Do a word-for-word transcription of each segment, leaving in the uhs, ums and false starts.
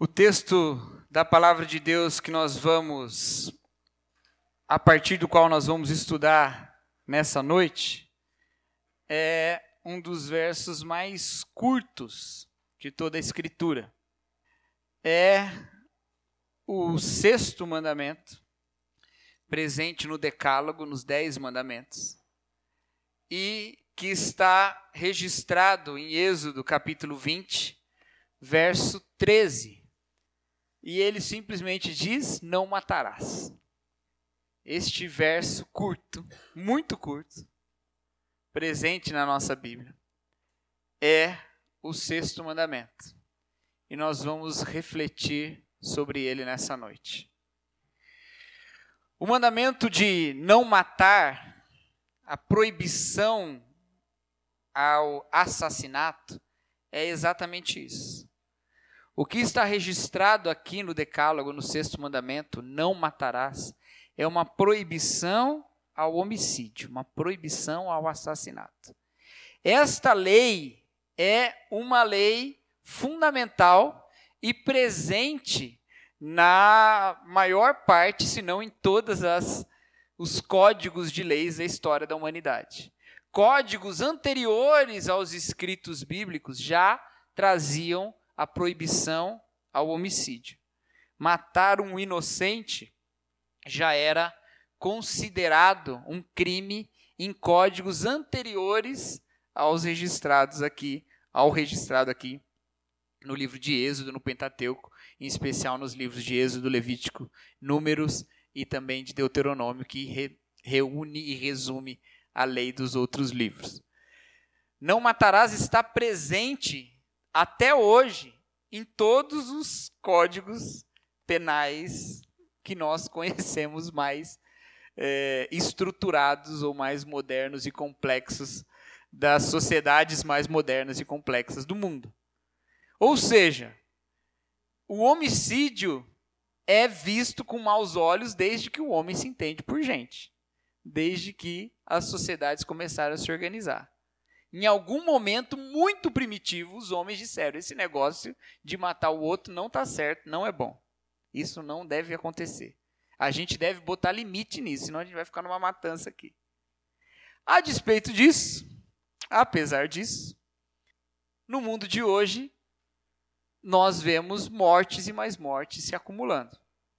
O texto da palavra de Deus que nós vamos, a partir do qual nós vamos estudar nessa noite, é um dos versos mais curtos de toda a Escritura. É o sexto mandamento, presente no Decálogo, nos dez mandamentos, e que está registrado em Êxodo capítulo vinte, verso treze. E ele simplesmente diz, não matarás. Este verso curto, muito curto, presente na nossa Bíblia, é o sexto mandamento. E nós vamos refletir sobre ele nessa noite. O mandamento de não matar, a proibição ao assassinato, é exatamente isso. O que está registrado aqui no Decálogo, no sexto mandamento, não matarás, é uma proibição ao homicídio, uma proibição ao assassinato. Esta lei é uma lei fundamental e presente na maior parte, se não em todas as os códigos de leis da história da humanidade. Códigos anteriores aos escritos bíblicos já traziam a proibição ao homicídio. Matar um inocente já era considerado um crime em códigos anteriores aos registrados aqui, ao registrado aqui no livro de Êxodo, no Pentateuco, em especial nos livros de Êxodo, Levítico, Números e também de Deuteronômio, que re, reúne e resume a lei dos outros livros. Não matarás está presente até hoje, em todos os códigos penais que nós conhecemos mais é, estruturados ou mais modernos e complexos das sociedades mais modernas e complexas do mundo. Ou seja, o homicídio é visto com maus olhos desde que o homem se entende por gente, desde que as sociedades começaram a se organizar. Em algum momento muito primitivo, os homens disseram, esse negócio de matar o outro não está certo, não é bom. Isso não deve acontecer. A gente deve botar limite nisso, senão a gente vai ficar numa matança aqui. A despeito disso, apesar disso, no mundo de hoje, nós vemos mortes e mais mortes se acumulando.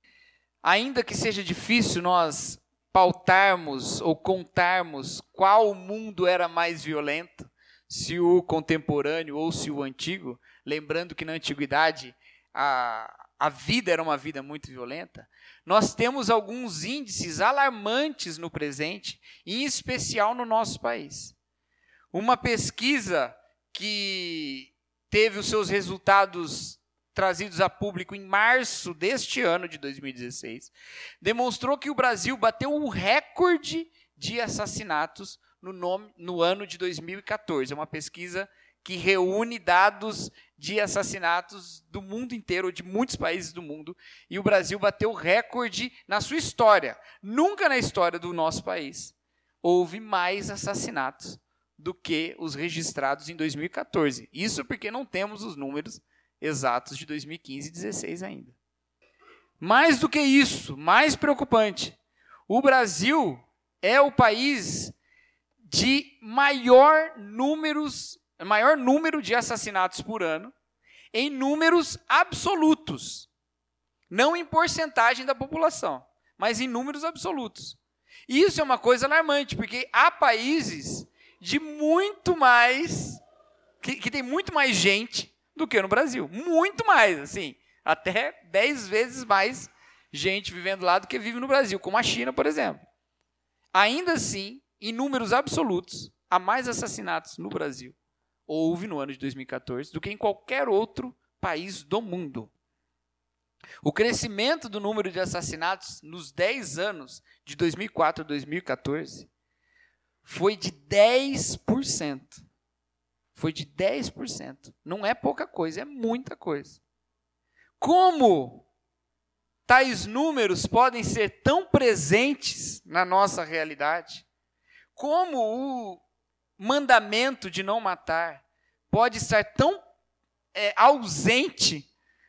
Ainda que seja difícil nós pautarmos ou contarmos qual mundo era mais violento, se o contemporâneo ou se o antigo, lembrando que na antiguidade a, a vida era uma vida muito violenta, nós temos alguns índices alarmantes no presente, em especial no nosso país. Uma pesquisa que teve os seus resultados trazidos a público em março deste ano de dois mil e dezesseis, demonstrou que o Brasil bateu o recorde de assassinatos no, nome, no ano de dois mil e catorze. É uma pesquisa que reúne dados de assassinatos do mundo inteiro, de muitos países do mundo, e o Brasil bateu o recorde na sua história. Nunca na história do nosso país houve mais assassinatos do que os registrados em dois mil e catorze. Isso porque não temos os números exatos de dois mil e quinze e dois mil e dezesseis ainda. Mais do que isso, mais preocupante, o Brasil é o país de maior, números, maior número de assassinatos por ano, em números absolutos. Não em porcentagem da população, mas em números absolutos. E isso é uma coisa alarmante, porque há países de muito mais, que, que tem muito mais gente do que no Brasil. Muito mais, assim, até dez vezes mais gente vivendo lá do que vive no Brasil, como a China, por exemplo. Ainda assim, em números absolutos, há mais assassinatos no Brasil, houve no ano de dois mil e catorze, do que em qualquer outro país do mundo. O crescimento do número de assassinatos nos dez anos, de dois mil e quatro a dois mil e catorze, foi de dez por cento. Foi de dez por cento. Não é pouca coisa, é muita coisa. Como tais números podem ser tão presentes na nossa realidade? Como o mandamento de não matar pode estar tão é, ausente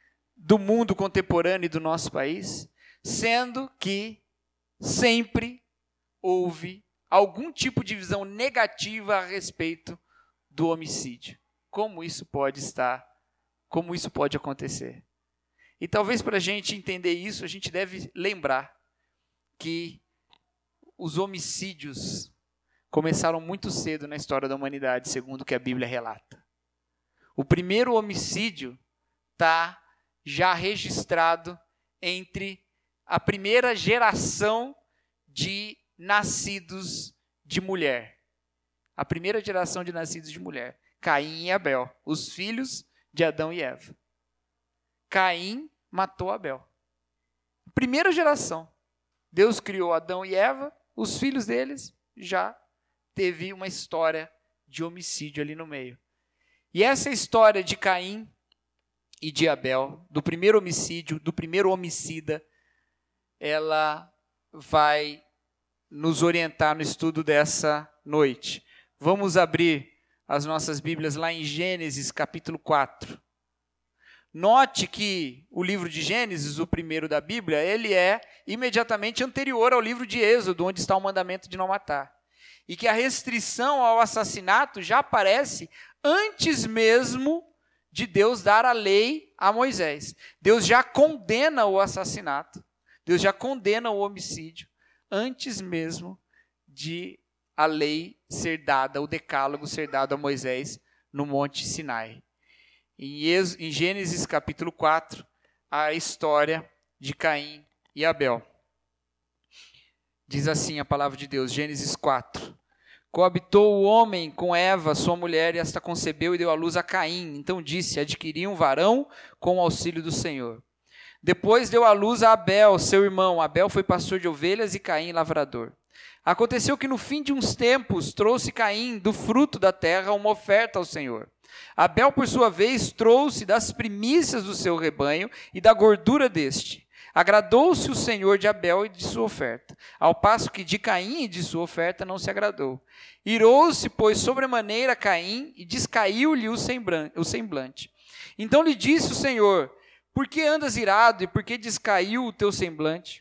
do mundo contemporâneo e do nosso país, sendo que sempre houve algum tipo de visão negativa a respeito do homicídio. Como isso pode estar, como isso pode acontecer? E talvez para a gente entender isso, a gente deve lembrar que os homicídios começaram muito cedo na história da humanidade, segundo o que a Bíblia relata. O primeiro homicídio está já registrado entre a primeira geração de nascidos de mulher. A primeira geração de nascidos de mulher. Caim e Abel, os filhos de Adão e Eva. Caim matou Abel. Primeira geração. Deus criou Adão e Eva, os filhos deles já teve uma história de homicídio ali no meio. E essa história de Caim e de Abel, do primeiro homicídio, do primeiro homicida, ela vai nos orientar no estudo dessa noite. Vamos abrir as nossas Bíblias lá em Gênesis capítulo quatro. Note que o livro de Gênesis, o primeiro da Bíblia, ele é imediatamente anterior ao livro de Êxodo, onde está o mandamento de não matar. E que a restrição ao assassinato já aparece antes mesmo de Deus dar a lei a Moisés. Deus já condena o assassinato, Deus já condena o homicídio, antes mesmo de a lei ser dada, o decálogo ser dado a Moisés no Monte Sinai. Em Gênesis capítulo quatro, a história de Caim e Abel. Diz assim a palavra de Deus, Gênesis quatro. Coabitou o homem com Eva, sua mulher, e esta concebeu e deu à luz a Caim. Então disse, adquiri um varão com o auxílio do Senhor. Depois deu à luz a Abel, seu irmão. Abel foi pastor de ovelhas e Caim lavrador. Aconteceu que no fim de uns tempos trouxe Caim do fruto da terra uma oferta ao Senhor. Abel, por sua vez, trouxe das primícias do seu rebanho e da gordura deste. Agradou-se o Senhor de Abel e de sua oferta, ao passo que de Caim e de sua oferta não se agradou. Irou-se, pois, sobremaneira Caim e descaiu-lhe o semblante. Então lhe disse o Senhor, por que andas irado e por que descaiu o teu semblante?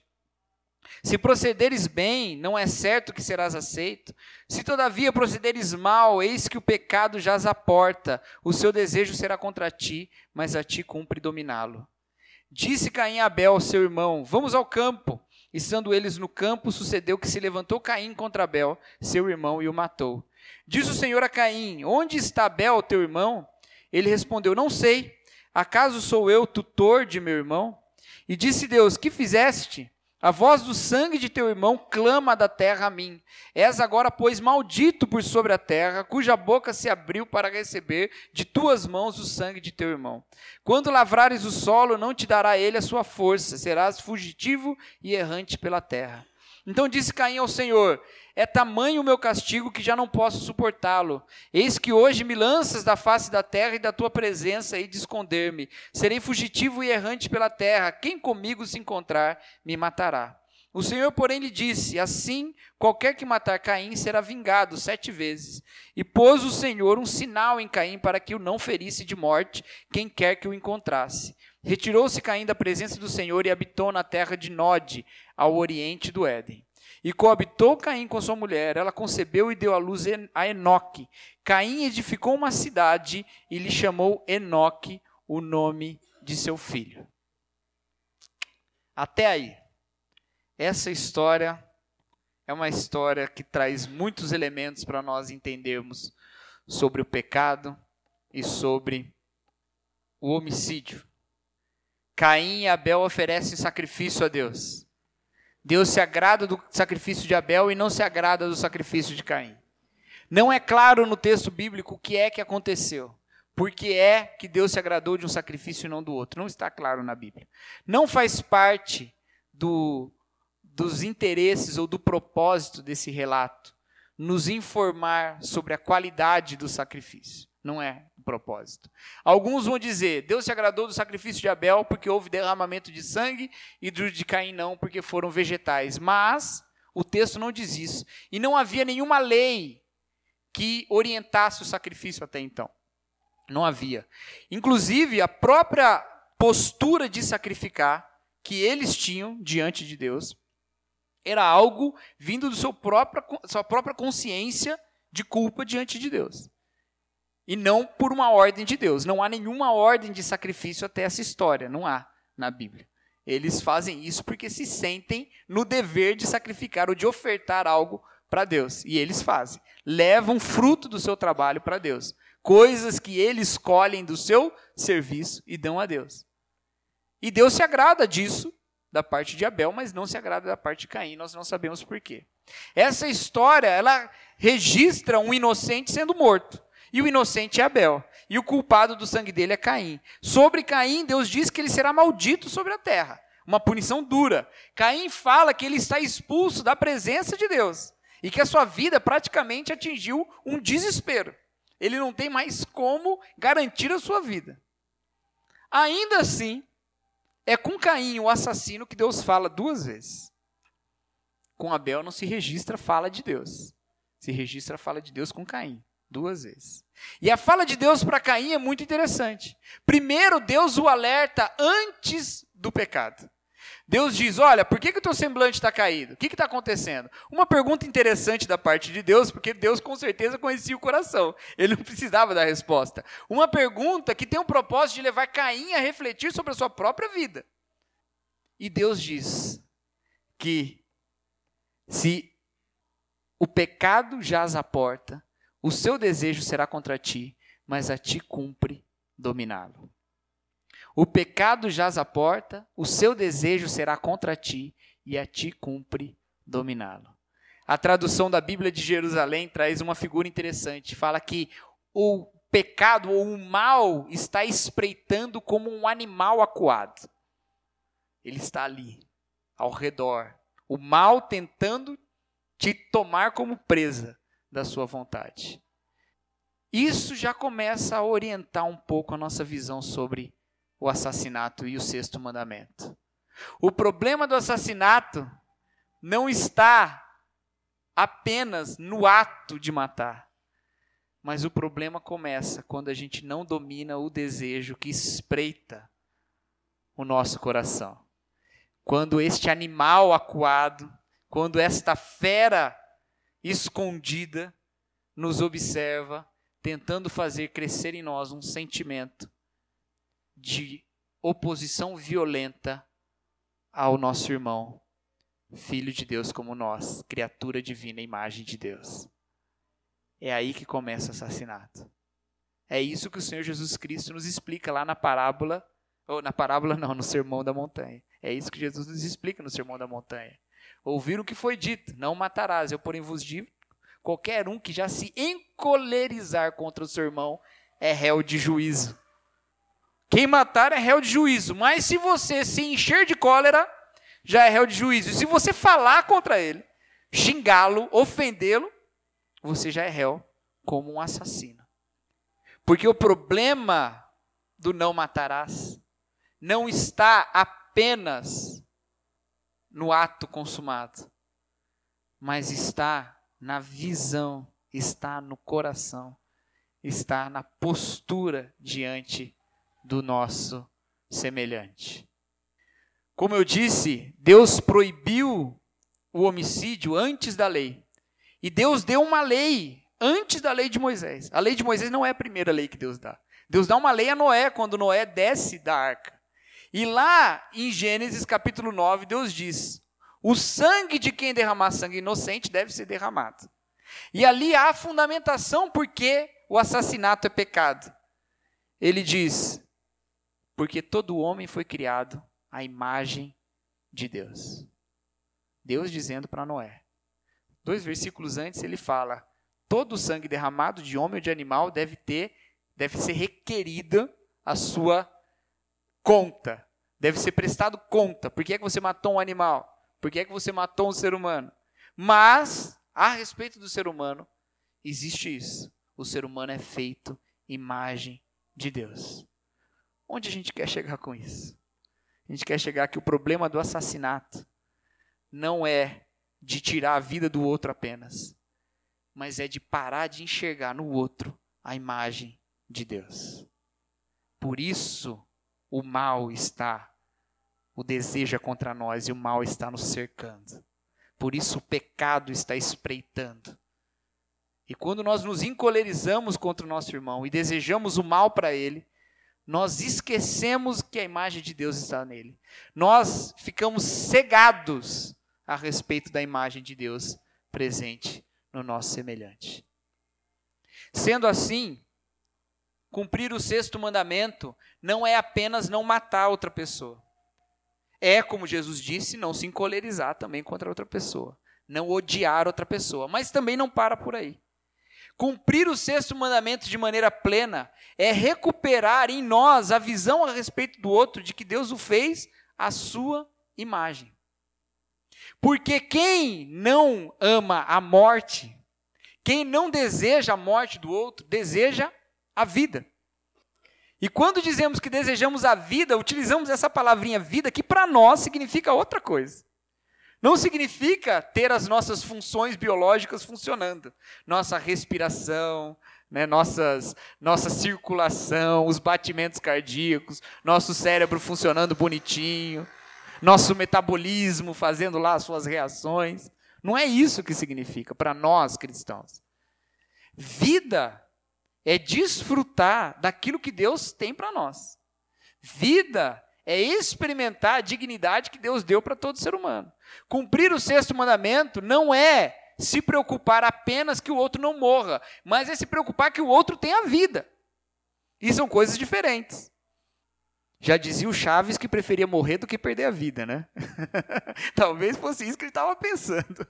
Se procederes bem, não é certo que serás aceito. Se todavia procederes mal, eis que o pecado jaz à porta. O seu desejo será contra ti, mas a ti cumpre dominá-lo. Disse Caim a Abel, seu irmão, vamos ao campo. Estando eles no campo, sucedeu que se levantou Caim contra Abel, seu irmão, e o matou. Disse o Senhor a Caim, onde está Abel, teu irmão? Ele respondeu, não sei. Acaso sou eu tutor de meu irmão? E disse Deus, que fizeste? A voz do sangue de teu irmão clama da terra a mim. És agora, pois, maldito por sobre a terra, cuja boca se abriu para receber de tuas mãos o sangue de teu irmão. Quando lavrares o solo, não te dará ele a sua força, serás fugitivo e errante pela terra. Então disse Caim ao Senhor, é tamanho o meu castigo que já não posso suportá-lo. Eis que hoje me lanças da face da terra e da tua presença e de esconder-me. Serei fugitivo e errante pela terra. Quem comigo se encontrar, me matará. O Senhor, porém, lhe disse, assim, qualquer que matar Caim será vingado sete vezes. E pôs o Senhor um sinal em Caim para que o não ferisse de morte quem quer que o encontrasse. Retirou-se Caim da presença do Senhor e habitou na terra de Nod, ao oriente do Éden. E coabitou Caim com sua mulher, ela concebeu e deu à luz a Enoque. Caim edificou uma cidade e lhe chamou Enoque, o nome de seu filho. Até aí. Essa história é uma história que traz muitos elementos para nós entendermos sobre o pecado e sobre o homicídio. Caim e Abel oferecem sacrifício a Deus. Deus se agrada do sacrifício de Abel e não se agrada do sacrifício de Caim. Não é claro no texto bíblico o que é que aconteceu. Por que é que Deus se agradou de um sacrifício e não do outro? Não está claro na Bíblia. Não faz parte do, dos interesses ou do propósito desse relato nos informar sobre a qualidade do sacrifício. Não é o propósito. Alguns vão dizer, Deus se agradou do sacrifício de Abel porque houve derramamento de sangue e do de Caim não, porque foram vegetais. Mas o texto não diz isso. E não havia nenhuma lei que orientasse o sacrifício até então. Não havia. Inclusive, a própria postura de sacrificar que eles tinham diante de Deus era algo vindo do seu própria, sua própria consciência de culpa diante de Deus. E não por uma ordem de Deus. Não há nenhuma ordem de sacrifício até essa história. Não há na Bíblia. Eles fazem isso porque se sentem no dever de sacrificar ou de ofertar algo para Deus. E eles fazem. Levam fruto do seu trabalho para Deus. Coisas que eles escolhem do seu serviço e dão a Deus. E Deus se agrada disso da parte de Abel, mas não se agrada da parte de Caim. Nós não sabemos por quê. Essa história, ela registra um inocente sendo morto. E o inocente é Abel. E o culpado do sangue dele é Caim. Sobre Caim, Deus diz que ele será maldito sobre a terra. Uma punição dura. Caim fala que ele está expulso da presença de Deus. E que a sua vida praticamente atingiu um desespero. Ele não tem mais como garantir a sua vida. Ainda assim, é com Caim, o assassino, que Deus fala duas vezes. Com Abel não se registra a fala de Deus. Se registra a fala de Deus com Caim. Duas vezes. E a fala de Deus para Caim é muito interessante. Primeiro, Deus o alerta antes do pecado. Deus diz, olha, por que, que o teu semblante está caído? O que está acontecendo? Uma pergunta interessante da parte de Deus, porque Deus com certeza conhecia o coração. Ele não precisava dar resposta. Uma pergunta que tem o propósito de levar Caim a refletir sobre a sua própria vida. E Deus diz que se o pecado jaz à porta, o seu desejo será contra ti, mas a ti cumpre dominá-lo. O pecado jaz à porta, o seu desejo será contra ti, e a ti cumpre dominá-lo. A tradução da Bíblia de Jerusalém traz uma figura interessante. Fala que o pecado ou o mal está espreitando como um animal acuado. Ele está ali, ao redor. O mal tentando te tomar como presa da sua vontade. Isso já começa a orientar um pouco a nossa visão sobre o assassinato e o sexto mandamento. O problema do assassinato não está apenas no ato de matar, mas o problema começa quando a gente não domina o desejo que espreita o nosso coração. Quando este animal acuado, quando esta fera escondida nos observa, tentando fazer crescer em nós um sentimento de oposição violenta ao nosso irmão, filho de Deus como nós, criatura divina, imagem de Deus. É aí que começa o assassinato. É isso que o Senhor Jesus Cristo nos explica lá na parábola, ou na parábola não, no Sermão da Montanha. É isso que Jesus nos explica no Sermão da Montanha. Ouviram o que foi dito, não matarás, eu porém vos digo, qualquer um que já se encolerizar contra o seu irmão é réu de juízo. Quem matar é réu de juízo, mas se você se encher de cólera, já é réu de juízo. E se você falar contra ele, xingá-lo, ofendê-lo, você já é réu como um assassino. Porque o problema do não matarás não está apenas no ato consumado, mas está na visão, está no coração, está na postura diante do nosso semelhante. Como eu disse, Deus proibiu o homicídio antes da lei. E Deus deu uma lei antes da lei de Moisés. A lei de Moisés não é a primeira lei que Deus dá. Deus dá uma lei a Noé, quando Noé desce da arca. E lá em Gênesis capítulo nove, Deus diz, o sangue de quem derramar sangue inocente deve ser derramado. E ali há a fundamentação porque o assassinato é pecado. Ele diz, porque todo homem foi criado à imagem de Deus. Deus dizendo para Noé. Dois versículos antes ele fala, todo o sangue derramado de homem ou de animal deve ter, deve ser requerida a sua conta. Deve ser prestado conta. Por que é que você matou um animal? Por que é que você matou um ser humano? Mas, a respeito do ser humano, existe isso. O ser humano é feito imagem de Deus. Onde a gente quer chegar com isso? A gente quer chegar que o problema do assassinato não é de tirar a vida do outro apenas, mas é de parar de enxergar no outro a imagem de Deus. Por isso, o mal está, o desejo é contra nós e o mal está nos cercando. Por isso o pecado está espreitando. E quando nós nos encolerizamos contra o nosso irmão e desejamos o mal para ele, nós esquecemos que a imagem de Deus está nele. Nós ficamos cegados a respeito da imagem de Deus presente no nosso semelhante. Sendo assim, cumprir o sexto mandamento não é apenas não matar outra pessoa. É, como Jesus disse, não se encolerizar também contra outra pessoa. Não odiar outra pessoa. Mas também não para por aí. Cumprir o sexto mandamento de maneira plena é recuperar em nós a visão a respeito do outro de que Deus o fez à sua imagem. Porque quem não ama a morte, quem não deseja a morte do outro, deseja a vida. E quando dizemos que desejamos a vida, utilizamos essa palavrinha vida, que para nós significa outra coisa. Não significa ter as nossas funções biológicas funcionando. Nossa respiração, né, nossas, nossa circulação, os batimentos cardíacos, nosso cérebro funcionando bonitinho, nosso metabolismo fazendo lá as suas reações. Não é isso que significa para nós cristãos. Vida é desfrutar daquilo que Deus tem para nós. Vida é experimentar a dignidade que Deus deu para todo ser humano. Cumprir o sexto mandamento não é se preocupar apenas que o outro não morra, mas é se preocupar que o outro tenha vida. E são coisas diferentes. Já dizia o Chaves que preferia morrer do que perder a vida, né? Talvez fosse isso que ele estava pensando.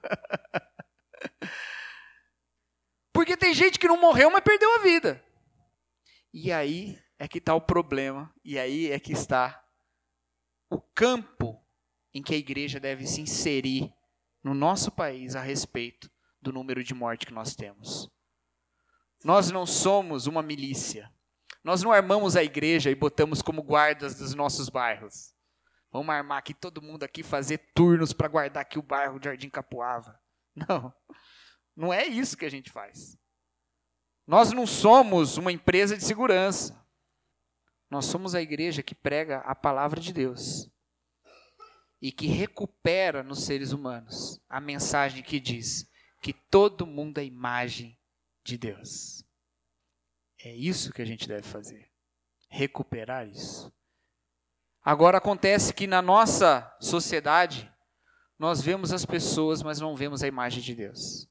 Porque tem gente que não morreu, mas perdeu a vida. E aí é que está o problema, e aí é que está o campo em que a igreja deve se inserir no nosso país a respeito do número de mortes que nós temos. Nós não somos uma milícia. Nós não armamos a igreja e botamos como guardas dos nossos bairros. Vamos armar aqui, todo mundo aqui, fazer turnos para guardar aqui o bairro de Jardim Capuava. Não, não é isso que a gente faz. Nós não somos uma empresa de segurança. Nós somos a igreja que prega a palavra de Deus e que recupera nos seres humanos a mensagem que diz que todo mundo é imagem de Deus. É isso que a gente deve fazer, recuperar isso. Agora acontece que na nossa sociedade, nós vemos as pessoas, mas não vemos a imagem de Deus.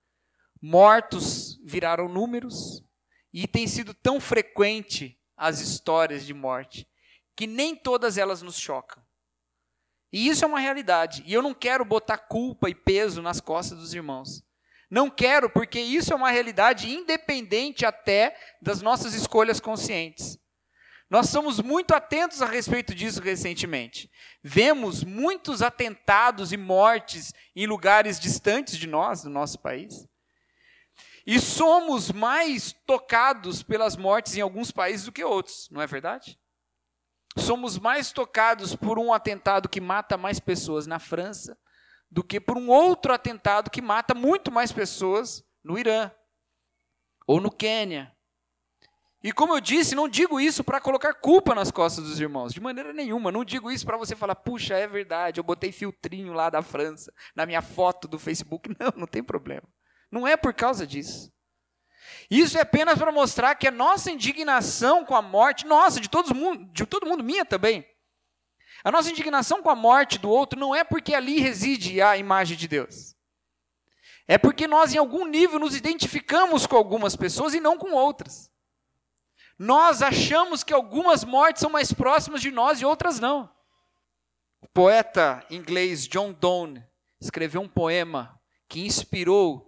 Mortos viraram números e tem sido tão frequente as histórias de morte que nem todas elas nos chocam. E isso é uma realidade. E eu não quero botar culpa e peso nas costas dos irmãos. Não quero, porque isso é uma realidade independente até das nossas escolhas conscientes. Nós somos muito atentos a respeito disso recentemente. Vemos muitos atentados e mortes em lugares distantes de nós, do nosso país. E somos mais tocados pelas mortes em alguns países do que outros, não é verdade? Somos mais tocados por um atentado que mata mais pessoas na França do que por um outro atentado que mata muito mais pessoas no Irã ou no Quênia. E como eu disse, não digo isso para colocar culpa nas costas dos irmãos, de maneira nenhuma. Não digo isso para você falar, puxa, é verdade, eu botei filtrinho lá da França na minha foto do Facebook. Não, não tem problema. Não é por causa disso. Isso é apenas para mostrar que a nossa indignação com a morte, nossa, de, todos mundo, de todo mundo, minha também, a nossa indignação com a morte do outro não é porque ali reside a imagem de Deus. É porque nós, em algum nível, nos identificamos com algumas pessoas e não com outras. Nós achamos que algumas mortes são mais próximas de nós e outras não. O poeta inglês John Donne escreveu um poema que inspirou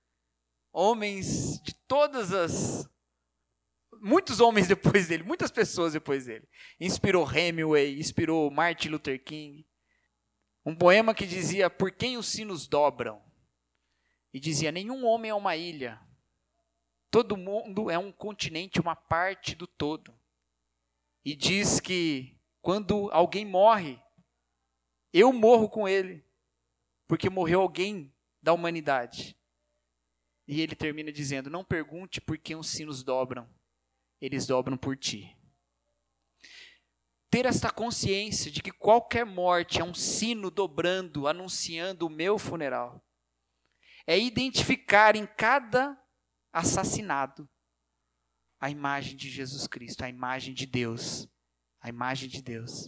homens de todas as... Muitos homens depois dele, muitas pessoas depois dele. Inspirou Hemingway, inspirou Martin Luther King. Um poema que dizia, por quem os sinos dobram? E dizia, nenhum homem é uma ilha. Todo mundo é um continente, uma parte do todo. E diz que quando alguém morre, eu morro com ele, porque morreu alguém da humanidade. E ele termina dizendo, não pergunte por que os sinos dobram, eles dobram por ti. ter esta consciência de que qualquer morte é um sino dobrando, anunciando o meu funeral. É identificar em cada assassinado a imagem de Jesus Cristo, a imagem de Deus, a imagem de Deus.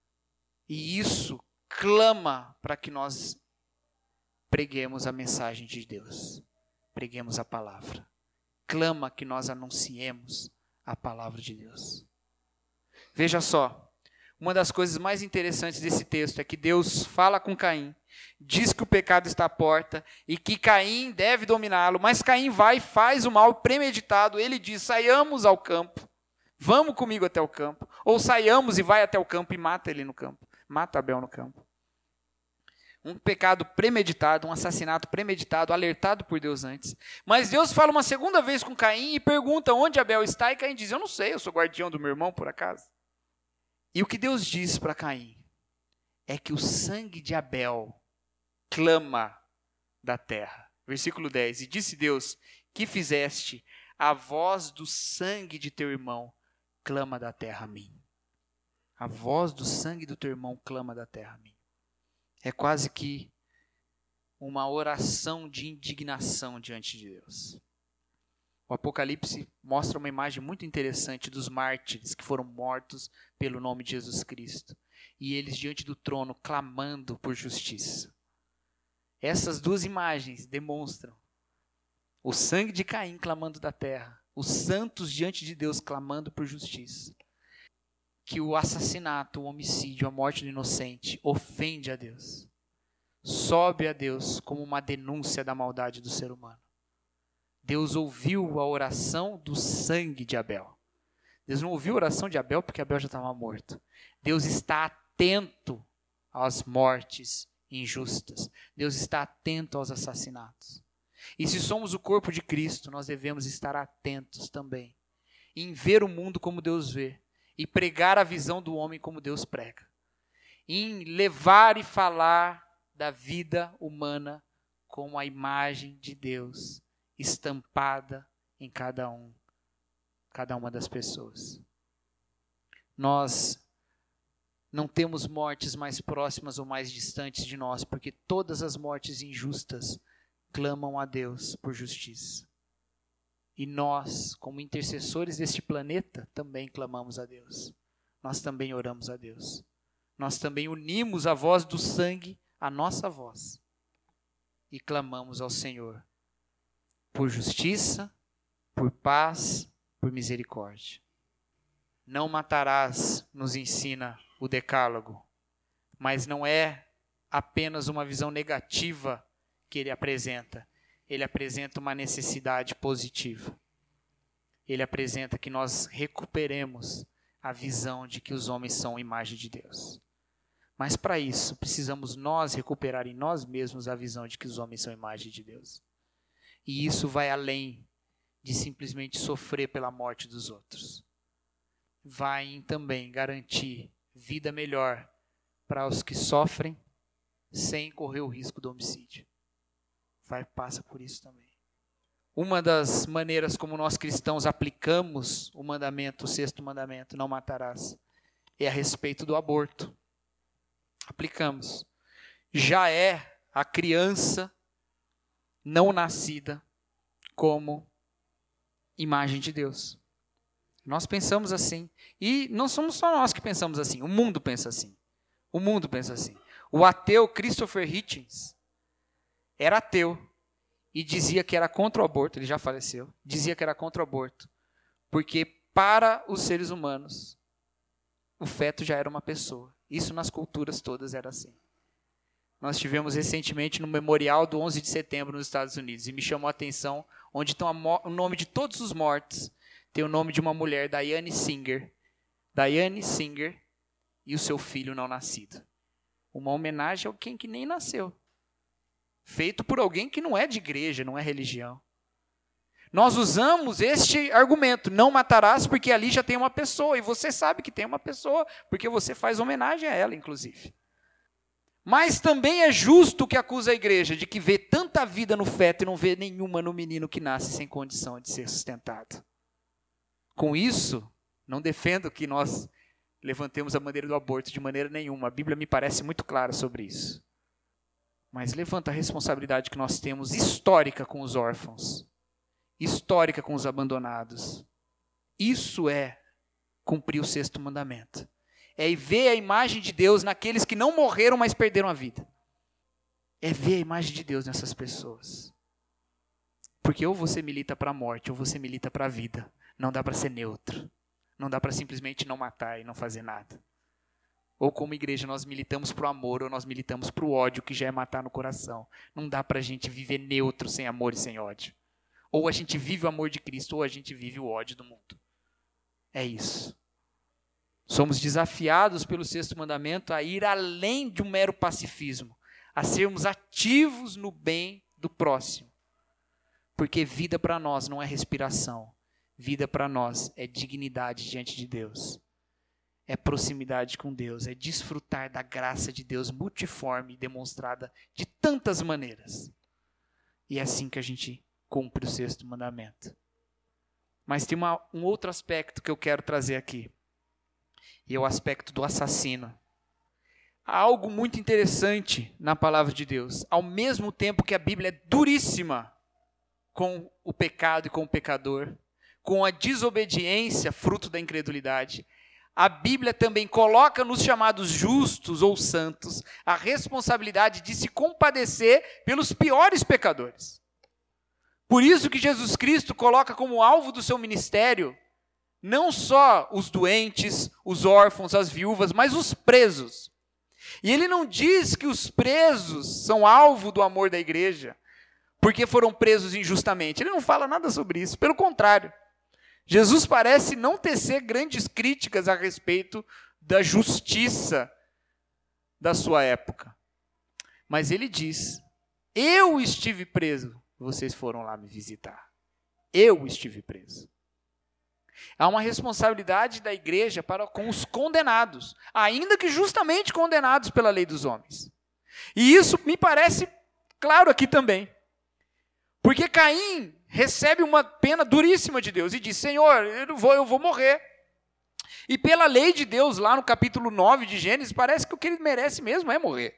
E isso clama para que nós preguemos a mensagem de Deus, preguemos a palavra. Clama que nós anunciemos a palavra de Deus. Veja só, uma das coisas mais interessantes desse texto é que Deus fala com Caim, diz que o pecado está à porta e que Caim deve dominá-lo, mas Caim vai e faz o mal premeditado. Ele diz, saiamos ao campo, vamos comigo até o campo. Ou saiamos e vai até o campo e mata ele no campo, mata Abel no campo. Um pecado premeditado, um assassinato premeditado, alertado por Deus antes. Mas Deus fala uma segunda vez com Caim e pergunta onde Abel está, e Caim diz, eu não sei, eu sou guardião do meu irmão por acaso. E o que Deus diz para Caim é que o sangue de Abel clama da terra. Versículo dez, e disse Deus, que fizeste? A voz do sangue de teu irmão clama da terra a mim. A voz do sangue do teu irmão clama da terra a mim. É quase que uma oração de indignação diante de Deus. O Apocalipse mostra uma imagem muito interessante dos mártires que foram mortos pelo nome de Jesus Cristo. E eles diante do trono clamando por justiça. Essas duas imagens demonstram o sangue de Caim clamando da terra, os santos diante de Deus clamando por justiça. Que o assassinato, o homicídio, a morte do inocente ofende a Deus. Sobe a Deus como uma denúncia da maldade do ser humano. Deus ouviu a oração do sangue de Abel. Deus não ouviu a oração de Abel porque Abel já estava morto. Deus está atento às mortes injustas. Deus está atento aos assassinatos. E se somos o corpo de Cristo, nós devemos estar atentos também em ver o mundo como Deus vê. E pregar a visão do homem como Deus prega. Em levar e falar da vida humana com a imagem de Deus estampada em cada um, cada uma das pessoas. Nós não temos mortes mais próximas ou mais distantes de nós, porque todas as mortes injustas clamam a Deus por justiça. E nós, como intercessores deste planeta, também clamamos a Deus. Nós também oramos a Deus. Nós também unimos a voz do sangue à nossa voz. E clamamos ao Senhor por justiça, por paz, por misericórdia. Não matarás, nos ensina o Decálogo. Mas não é apenas uma visão negativa que ele apresenta. Ele apresenta uma necessidade positiva. Ele apresenta que nós recuperemos a visão de que os homens são a imagem de Deus. Mas para isso, precisamos nós recuperar em nós mesmos a visão de que os homens são a imagem de Deus. E isso vai além de simplesmente sofrer pela morte dos outros. Vai em também garantir vida melhor para os que sofrem sem correr o risco do homicídio. Vai, passa por isso também. Uma das maneiras como nós cristãos aplicamos o mandamento, o sexto mandamento, não matarás, é a respeito do aborto. Aplicamos. Já é a criança não nascida como imagem de Deus. Nós pensamos assim. E não somos só nós que pensamos assim. O mundo pensa assim. O mundo pensa assim. O ateu Christopher Hitchens era ateu e dizia que era contra o aborto, ele já faleceu, dizia que era contra o aborto, porque para os seres humanos, o feto já era uma pessoa. Isso nas culturas todas era assim. Nós tivemos recentemente no memorial do onze de setembro nos Estados Unidos, e me chamou a atenção, onde tem o nome de todos os mortos, tem o nome de uma mulher, Diane Singer, Diane Singer e o seu filho não nascido. Uma homenagem a alguém que nem nasceu. Feito por alguém que não é de igreja, não é religião. Nós usamos este argumento, não matarás, porque ali já tem uma pessoa, e você sabe que tem uma pessoa, porque você faz homenagem a ela, inclusive. Mas também é justo o que acusa a igreja, de que vê tanta vida no feto e não vê nenhuma no menino que nasce sem condição de ser sustentado. Com isso, não defendo que nós levantemos a bandeira do aborto de maneira nenhuma. A Bíblia me parece muito clara sobre isso. Mas levanta a responsabilidade que nós temos histórica com os órfãos, histórica com os abandonados. Isso é cumprir o sexto mandamento. É ver a imagem de Deus naqueles que não morreram, mas perderam a vida. É ver a imagem de Deus nessas pessoas. Porque ou você milita para a morte, ou você milita para a vida. Não dá para ser neutro. Não dá para simplesmente não matar e não fazer nada. Ou como igreja nós militamos para o amor, ou nós militamos para o ódio, que já é matar no coração. Não dá para a gente viver neutro sem amor e sem ódio. Ou a gente vive o amor de Cristo, ou a gente vive o ódio do mundo. É isso. Somos desafiados pelo sexto mandamento a ir além de um mero pacifismo, a sermos ativos no bem do próximo. Porque vida para nós não é respiração. Vida para nós é dignidade diante de Deus. É proximidade com Deus, é desfrutar da graça de Deus multiforme e demonstrada de tantas maneiras. E é assim que a gente cumpre o sexto mandamento. Mas tem uma, um outro aspecto que eu quero trazer aqui. E é o aspecto do assassino. Há algo muito interessante na palavra de Deus. Ao mesmo tempo que a Bíblia é duríssima com o pecado e com o pecador, com a desobediência, fruto da incredulidade, a Bíblia também coloca nos chamados justos ou santos a responsabilidade de se compadecer pelos piores pecadores. Por isso que Jesus Cristo coloca como alvo do seu ministério não só os doentes, os órfãos, as viúvas, mas os presos. E ele não diz que os presos são alvo do amor da igreja, porque foram presos injustamente. Ele não fala nada sobre isso, pelo contrário. Jesus parece não tecer grandes críticas a respeito da justiça da sua época. Mas ele diz, eu estive preso, vocês foram lá me visitar. Eu estive preso. Há uma responsabilidade da igreja para com os condenados, ainda que justamente condenados pela lei dos homens. E isso me parece claro aqui também. Porque Caim recebe uma pena duríssima de Deus e diz, Senhor, eu vou, eu vou morrer. E pela lei de Deus, lá no capítulo nove de Gênesis, parece que o que ele merece mesmo é morrer.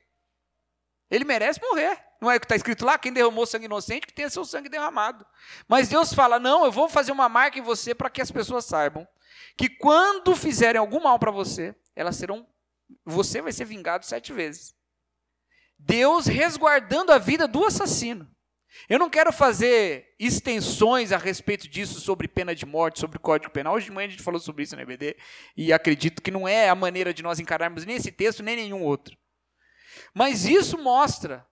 Ele merece morrer. Não é o que está escrito lá? Quem derramou sangue inocente, que tenha seu sangue derramado. Mas Deus fala, não, eu vou fazer uma marca em você para que as pessoas saibam que quando fizerem algum mal para você, elas serão, você vai ser vingado sete vezes. Deus resguardando a vida do assassino. Eu não quero fazer extensões a respeito disso sobre pena de morte, sobre Código Penal. Hoje de manhã a gente falou sobre isso no E B D e acredito que não é a maneira de nós encararmos nem esse texto, nem nenhum outro. Mas isso mostra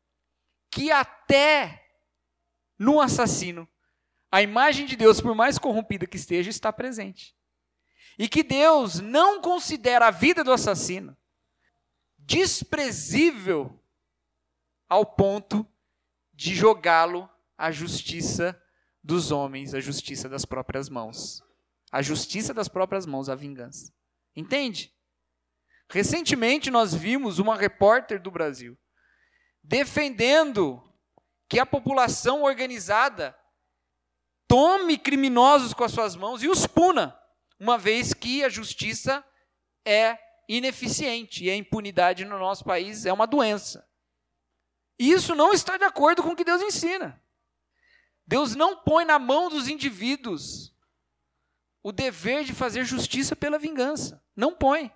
que até no assassino, a imagem de Deus, por mais corrompida que esteja, está presente. E que Deus não considera a vida do assassino desprezível ao ponto de jogá-lo à justiça dos homens, à justiça das próprias mãos. A justiça das próprias mãos, a vingança. Entende? Recentemente nós vimos uma repórter do Brasil defendendo que a população organizada tome criminosos com as suas mãos e os puna, uma vez que a justiça é ineficiente e a impunidade no nosso país é uma doença. E isso não está de acordo com o que Deus ensina. Deus não põe na mão dos indivíduos o dever de fazer justiça pela vingança. Não põe.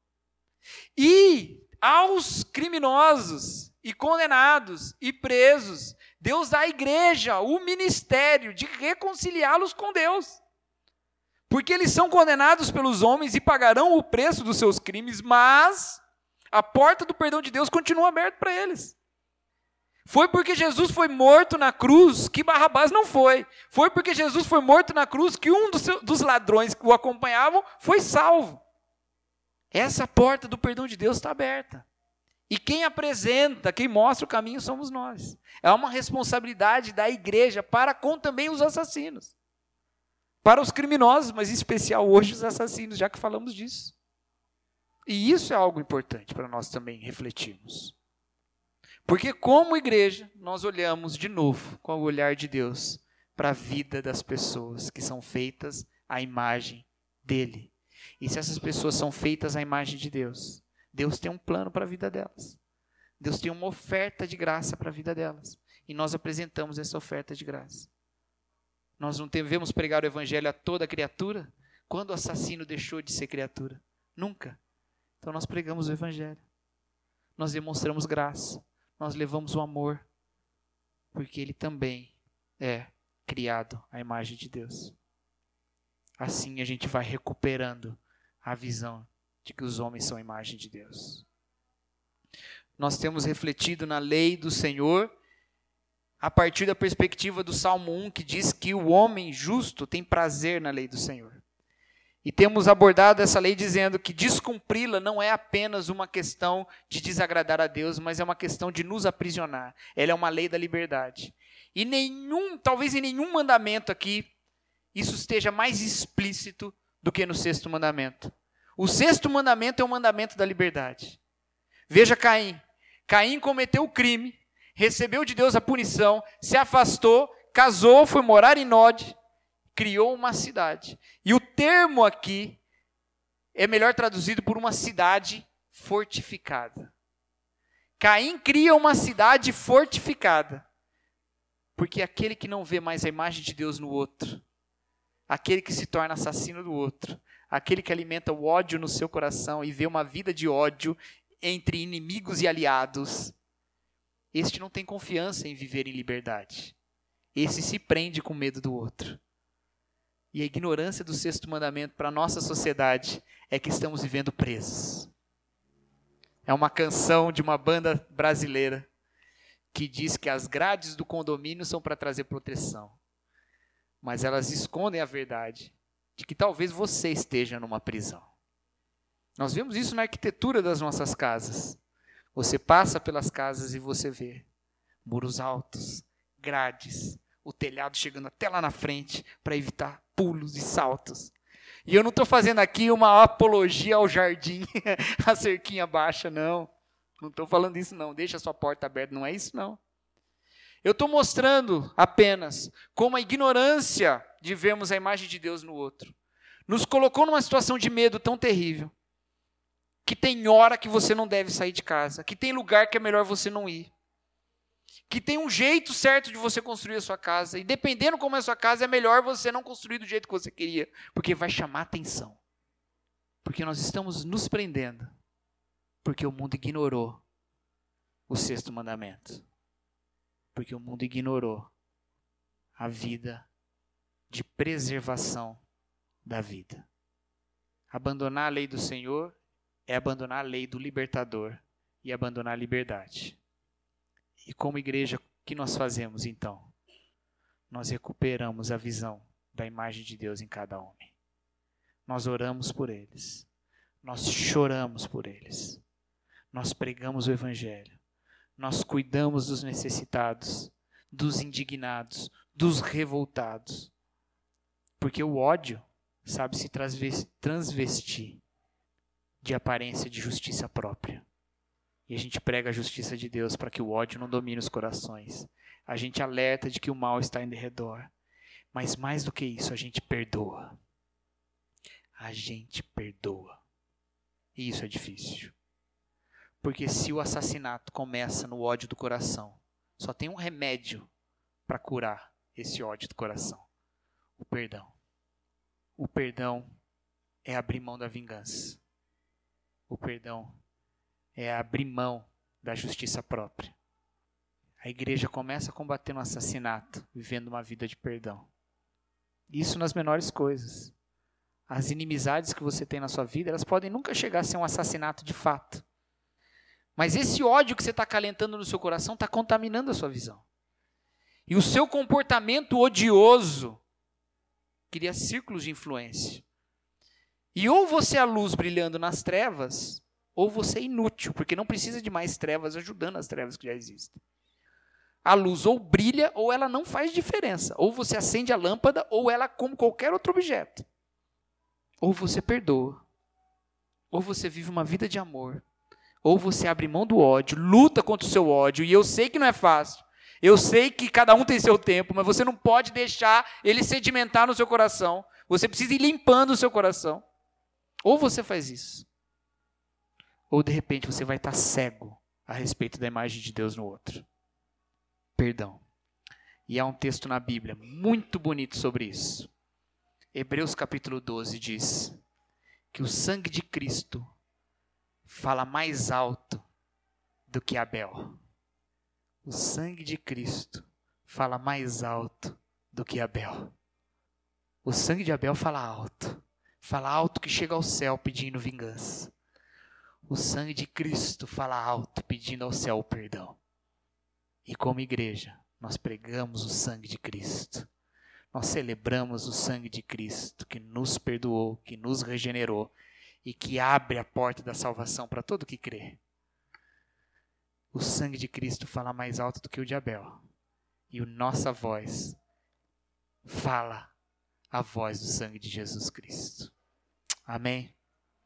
E aos criminosos e condenados e presos, Deus dá à igreja o ministério de reconciliá-los com Deus. Porque eles são condenados pelos homens e pagarão o preço dos seus crimes, mas a porta do perdão de Deus continua aberta para eles. Foi porque Jesus foi morto na cruz que Barrabás não foi. Foi porque Jesus foi morto na cruz que um dos, seus, dos ladrões que o acompanhavam foi salvo. Essa porta do perdão de Deus está aberta. E quem apresenta, quem mostra o caminho somos nós. É uma responsabilidade da igreja para com também os assassinos. Para os criminosos, mas em especial hoje os assassinos, já que falamos disso. E isso é algo importante para nós também refletirmos. Porque como igreja, nós olhamos de novo, com o olhar de Deus, para a vida das pessoas que são feitas à imagem dele. E se essas pessoas são feitas à imagem de Deus, Deus tem um plano para a vida delas. Deus tem uma oferta de graça para a vida delas. E nós apresentamos essa oferta de graça. Nós não devemos pregar o evangelho a toda criatura? Quando o assassino deixou de ser criatura? Nunca. Então nós pregamos o evangelho. Nós demonstramos graça. Nós levamos o amor. Porque ele também é criado à imagem de Deus. Assim a gente vai recuperando a visão de que os homens são a imagem de Deus. Nós temos refletido na lei do Senhor a partir da perspectiva do Salmo um, que diz que o homem justo tem prazer na lei do Senhor. E temos abordado essa lei dizendo que descumpri-la não é apenas uma questão de desagradar a Deus, mas é uma questão de nos aprisionar. Ela é uma lei da liberdade. E nenhum, talvez em nenhum mandamento aqui, isso esteja mais explícito do que no sexto mandamento. O sexto mandamento é o mandamento da liberdade. Veja Caim. Caim cometeu o crime, recebeu de Deus a punição, se afastou, casou, foi morar em Nod, criou uma cidade. E o termo aqui é melhor traduzido por uma cidade fortificada. Caim cria uma cidade fortificada. Porque aquele que não vê mais a imagem de Deus no outro, aquele que se torna assassino do outro, aquele que alimenta o ódio no seu coração e vê uma vida de ódio entre inimigos e aliados, este não tem confiança em viver em liberdade. Esse se prende com medo do outro. E a ignorância do sexto mandamento para a nossa sociedade é que estamos vivendo presos. É uma canção de uma banda brasileira que diz que as grades do condomínio são para trazer proteção. Mas elas escondem a verdade de que talvez você esteja numa prisão. Nós vemos isso na arquitetura das nossas casas. Você passa pelas casas e você vê muros altos, grades, o telhado chegando até lá na frente para evitar pulos e saltos. E eu não estou fazendo aqui uma apologia ao jardim, a cerquinha baixa, não. Não estou falando isso, não. Deixa a sua porta aberta, não é isso, não. Eu estou mostrando apenas como a ignorância de vermos a imagem de Deus no outro nos colocou numa situação de medo tão terrível, que tem hora que você não deve sair de casa, que tem lugar que é melhor você não ir, que tem um jeito certo de você construir a sua casa, e dependendo como é a sua casa, é melhor você não construir do jeito que você queria, porque vai chamar atenção. Porque nós estamos nos prendendo, porque o mundo ignorou o sexto mandamento. Porque o mundo ignorou a vida de preservação da vida. Abandonar a lei do Senhor é abandonar a lei do libertador e abandonar a liberdade. E como igreja, o que nós fazemos então? Nós recuperamos a visão da imagem de Deus em cada homem. Nós oramos por eles. Nós choramos por eles. Nós pregamos o evangelho. Nós cuidamos dos necessitados, dos indignados, dos revoltados. Porque o ódio sabe se transvestir de aparência de justiça própria. E a gente prega a justiça de Deus para que o ódio não domine os corações. A gente alerta de que o mal está em derredor. Mas mais do que isso, a gente perdoa. A gente perdoa. E isso é difícil. Porque se o assassinato começa no ódio do coração, só tem um remédio para curar esse ódio do coração. O perdão. O perdão é abrir mão da vingança. O perdão é abrir mão da justiça própria. A igreja começa a combater no assassinato, vivendo uma vida de perdão. Isso nas menores coisas. As inimizades que você tem na sua vida, elas podem nunca chegar a ser um assassinato de fato. Mas esse ódio que você está acalentando no seu coração está contaminando a sua visão. E o seu comportamento odioso cria círculos de influência. E ou você é a luz brilhando nas trevas, ou você é inútil, porque não precisa de mais trevas ajudando as trevas que já existem. A luz ou brilha, ou ela não faz diferença. Ou você acende a lâmpada, ou ela como qualquer outro objeto. Ou você perdoa. Ou você vive uma vida de amor. Ou você abre mão do ódio, luta contra o seu ódio, e eu sei que não é fácil. Eu sei que cada um tem seu tempo, mas você não pode deixar ele sedimentar no seu coração. Você precisa ir limpando o seu coração. Ou você faz isso, ou de repente você vai estar cego a respeito da imagem de Deus no outro. Perdão. E há um texto na Bíblia muito bonito sobre isso. Hebreus capítulo doze diz que o sangue de Cristo fala mais alto do que Abel. O sangue de Cristo fala mais alto do que Abel. O sangue de Abel fala alto. Fala alto que chega ao céu pedindo vingança. O sangue de Cristo fala alto pedindo ao céu o perdão. E como igreja, nós pregamos o sangue de Cristo. Nós celebramos o sangue de Cristo que nos perdoou, que nos regenerou e que abre a porta da salvação para todo que crê. O sangue de Cristo fala mais alto do que o de Abel. E a nossa voz fala a voz do sangue de Jesus Cristo. Amém?